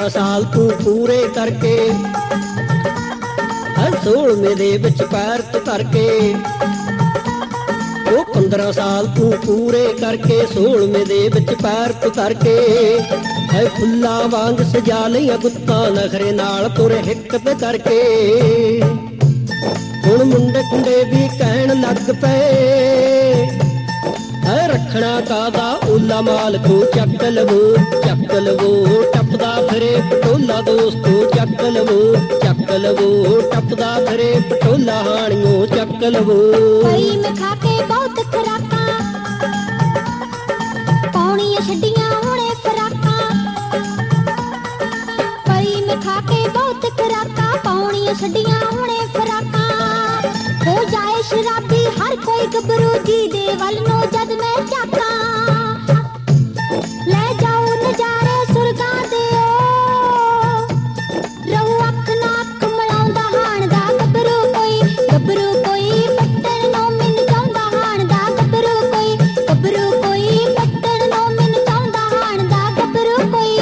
15 ਸਾਲ ਤੂੰ ਪੂਰੇ ਕਰਕੇ 16ਵੇਂ ਦੇ ਵਿੱਚ ਪੈਰ ਧਰ ਕੇ। ਉਹ 15 ਸਾਲ ਤੂੰ ਪੂਰੇ ਕਰਕੇ 16ਵੇਂ ਦੇ ਵਿੱਚ ਪੈਰ ਧਰ ਕੇ। ਹੈ ਫੁੱਲਾਂ ਵਾਂਗ ਸਜਾ ਲਈਆਂ ਗੁੱਤਾਂ ਨਖਰੇ ਨਾਲ ਤੁਰ ਹਿੱਕ ਤੇ ਕਰਕੇ। ਹੁਣ ਮੁੰਡੇ ਕੁੰਡੇ ਵੀ ਕਹਿਣ ਲੱਗ ਪਏ ਹੈ ਰੱਖਣਾ ਕਾਦਾ ਓਲਾ ਮਾਲ ਕੋ ਚੱਕ ਲਵੋ ਚੱਕ ਲਵੋ। ਟੱਪਦਾ ਫਿਰੇ ਪਟੋਲਾ ਦੋਸਤੋ ਚੱਕ ਲਵੋ ਚੱਕ ਲਵੋ। ਟੱਪਦਾ ਫਿਰੇ ਪਟੋਲਾ ਹਾਣੀਓ ਚੱਕ ਲਵੋ। ਪਈ ਮੈਂ ਖਾ ਕੇ ਬਹੁਤ ਖੁਰਾਕਾਂ ਪਾਉਣੀਆਂ ਛੱਡੀਆਂ ਹੁਣੇ ਫਰਾਕਾਂ। ਪਈ ਮੈਂ ਖਾ ਕੇ ਬਹੁਤ ਖੁਰਾਕਾਂ ਪਾਉਣੀਆਂ ਛੱਡੀਆਂ ਹੁਣੇ ਫਰਾਕਾਂ। ਹੋ ਜਾਏ ਸ਼ਰਾਬੀ ਹਰ ਕੋਈ ਗੱਭਰੂ ਜੀ ਦੇ ਵੱਲ ਨੂੰ ਜਦ ਮੈਂ ਝਾਕਾਂ। ਲੈ ਜਾਓ ਨਜ਼ਾਰੇ ਸੁਰਗਾਂ ਦੇ ਰਹੂ ਅੱਖ ਨਾ ਅੱਖ ਮਿਲਾਉਂਦਾ ਹਾਣ ਦਾ ਗੱਭਰੂ ਕੋਈ। ਗੱਭਰੂ ਕੋਈ ਪੱਟਣ ਨੂੰ ਮੈਨੂੰ ਚਾਹੁੰਦਾ ਹਾਣ ਦਾ ਗੱਭਰੂ ਕੋਈ। ਗੱਭਰੂ ਕੋਈ ਪੱਟਣ ਨੂੰ ਮੈਨੂੰ ਚਾਹੁੰਦਾ ਹਾਣ ਦਾ ਗੱਭਰੂ ਕੋਈ।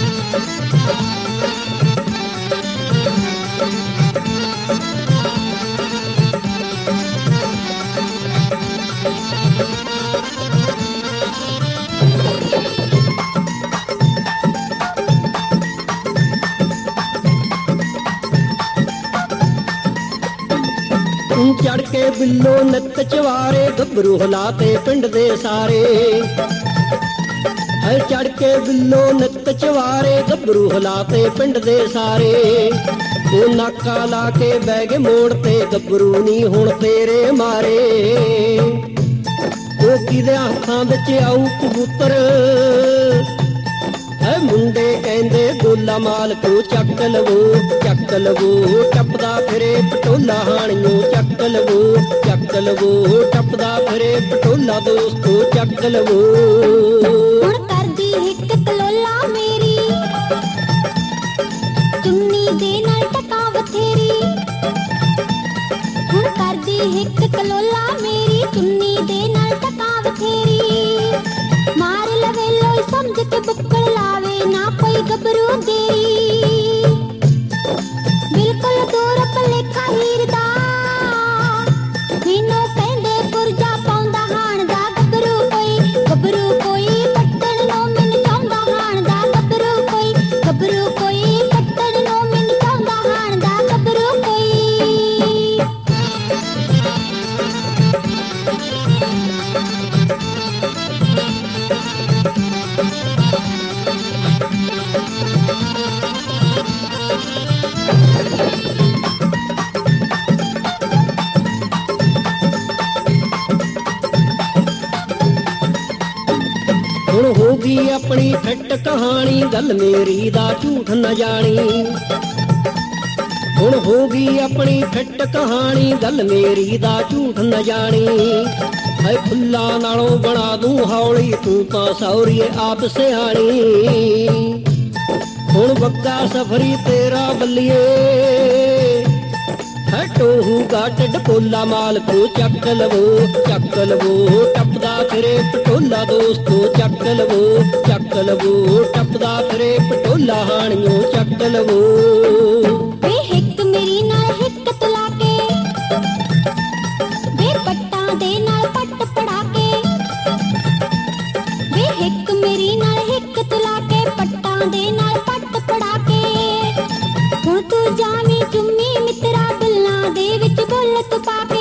ਚੜ ਕੇ ਬਿੱਲੋ ਨਿੱਤ ਚਵਾਰੇ ਗੱਭਰੂ ਹਲਾਤੇ ਪਿੰਡ ਦੇ ਸਾਰੇ। ਹੈ ਚੜ ਕੇ ਬਿੱਲੋ ਨਿੱਤ ਚਵਾਰੇ ਗੱਭਰੂ ਹਲਾਤੇ ਪਿੰਡ ਦੇ ਸਾਰੇ। ਉਹ ਨਾਕਾ ਲਾ ਕੇ ਬਹਿ ਗਏ ਮੋੜ ਤੇ ਗੱਭਰੂ ਨੀ ਹੁਣ ਤੇਰੇ ਮਾਰੇ। ਉਹ ਕਿਹਦੇ ਹੱਥਾਂ ਵਿੱਚ ਆਊ ਕਬੂਤਰ ਹੈ ਮੁੰਡੇ ਕਹਿੰਦੇ ਗੋਲਾ ਮਾਲ ਕੋ ਚੱਕ ਲਵੋ ਚੱਕ ਲਵੋ। ਟੱਪਦਾ ਫਿਰੇ ਪਟੋਲਾ ਹਾਣੀਓ ਚੱਕ ਲਵੋ ਚੱਕ ਲਵੋ। ਟੱਪਦਾ ਫਿਰੇ ਪਟੋਲਾ ਦੋਸਤੋ ਚੱਕ ਲਵੋ। ਹੁਣ ਕਰਦੀ ਹਿੱਕ ਕਲੋਲਾ ਮੇਰੀ ਚੁੰਨੀ ਦੇ ਨਾਲ ਟਕਾ ਬਥੇਰੀ। ਹੁਣ ਕਰਦੀ ਹਿੱਕ ਕਲੋਲਾ ਮੇਰੀ ਚੁੰਨੀ ਦੇ ਨਾਲ ਟਕਾ ਬਥੇਰੀ। ਮਾਰ ਲਵੇ ਲੋਈ ਸਮਝ ਕੇ ਬੁੱਕਲ ਲਾਵੇ ਨਾ ਕੋਈ ਗੱਭਰੂ ਦੇਰੀ। ਬਿਲਕੁਲ ਦੂਰ ਭਲੇਖਾ ਹੀਰ ਦਾ ਮੈਨੂੰ ਕਹਿੰਦੇ ਪੁਰਜਾ ਪਾਉਂਦਾ ਹਾਣ ਦਾ ਗੱਭਰੂ ਕੋਈ। ਗੱਭਰੂ ਕੋਈ ਪੱਟਣ ਨੂੰ ਮੈਨੂੰ ਚਾਹੁੰਦਾ ਹਾਣ ਦਾ ਗੱਭਰੂ ਕੋਈ। ਗੱਭਰੂ ਕੋਈ ਪੱਟਣ ਨੂੰ ਮੈਨੂੰ ਚਾਹੁੰਦਾ ਹਾਣ ਦਾ ਗੱਭਰੂ ਕੋਈ। ਹੁਣ ਹੋ ਗਈ ਆਪਣੀ ਫਿੱਟ ਕਹਾਣੀ ਗੱਲ ਮੇਰੀ ਦਾ ਝੂਠ ਨਾ ਜਾਣੀ। ਹੁਣ ਹੋ ਗਈ ਆਪਣੀ ਫਿੱਟ ਕਹਾਣੀ ਗੱਲ ਮੇਰੀ ਦਾ ਝੂਠ ਨਾ ਜਾਣੀ। ਹੈ ਫੁੱਲਾਂ ਨਾਲੋਂ ਬਣਾ ਦੂੰ ਹੌਲੀ ਤੂੰ ਤਾਂ ਸੌਰੀਏ ਆਪ ਸਿਆਣੀ। ਹੁਣ ਬੱਗਾ ਸਫਰੀ ਤੇਰਾ ਬੱਲੀਏ ਹੈ ਟੋਹੂਗਾ ਢਿੱਡ ਪੋਲਾ ਮਾਲ ਕੋ ਚੱਕ ਲਵੋ ਚੱਕ ਲਵੋ। ਟੱਪਦਾ ਫਿਰੇ ਪਟੋਲਾ ਦੋਸਤੋ ਚੱਕ ਲਵੋ ਚੱਕ ਲਵੋ। ਟੱਪਦਾ ਫਿਰੇ ਪਟੋਲਾ ਹਾਣੀਓ ਚੱਕ ਲਵੋ। ਵੇ ਹਿੱਕ ਮੇਰੀ ਨਾਲ ਹਿੱਕ ਤੁਲਾ ਕੇ ਵੇ ਪੱਟਾਂ ਦੇ ਨਾਲ ਪੱਟ ਪੜਾ ਕੇ। ਵੇ ਹਿੱਕ ਮੇਰੀ ਨਾਲ ਹਿੱਕ ਤੁਲਾ ਕੇ ਪੱਟਾਂ ਦੇ ਨਾਲ ਪੱਟ ਪੜਾ ਕੇ। ਹੁਣ ਤੂੰ ਜਾਵੀਂ ਚੁੰਮੀ ਮਿੱਤਰਾ ਗੱਲਾਂ ਦੇ ਵਿੱਚ ਬੁੱਲਤ ਪਾ ਕੇ।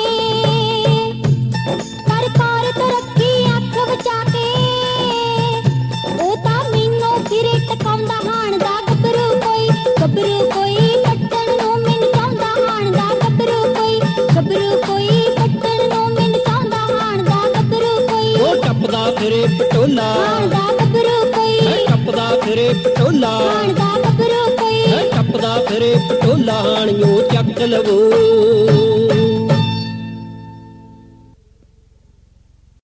ਕਰ ਕਾਰ ਤੇ ਰੱਖੀ ਅੱਖ ਬਚਾ ਕੇ ਉਹ ਤਾਂ ਮੈਨੂੰ ਫਿਰੇ ਟਕਾਉਂਦਾ ਹਾਣ ਦਾ ਗੱਭਰੂ ਕੋਈ। ਗੱਭਰੂ ਕੋਈ ਪੱਟਣ ਨੂੰ ਮੈਨੂੰ ਚਾਹੁੰਦਾ ਹਾਣ ਦਾ ਗੱਭਰੂ ਕੋਈ। ਗੱਭਰੂ ਕੋਈ ਪੱਟਣ ਨੂੰ ਮੈਨੂੰ ਚਾਹੁੰਦਾ ਹਾਣ ਦਾ ਗੱਭਰੂ ਕੋਈ। ਉਹ ਟੱਪਦਾ ਫਿਰੇ ਪਟੋਲਾ ਹਾਣ ਦਾ ਗੱਭਰੂ ਕੋਈ। ਟੱਪਦਾ ਫਿਰੇ ਪਟੋਲਾ ਹਾਣ ਦਾ ਗੱਭਰੂ ਕੋਈ। ਟੱਪਦਾ ਫਿਰੇ ਪਟੋਲਾ ਹਾਣੀਓ ਚੱਕ ਲਵੋ।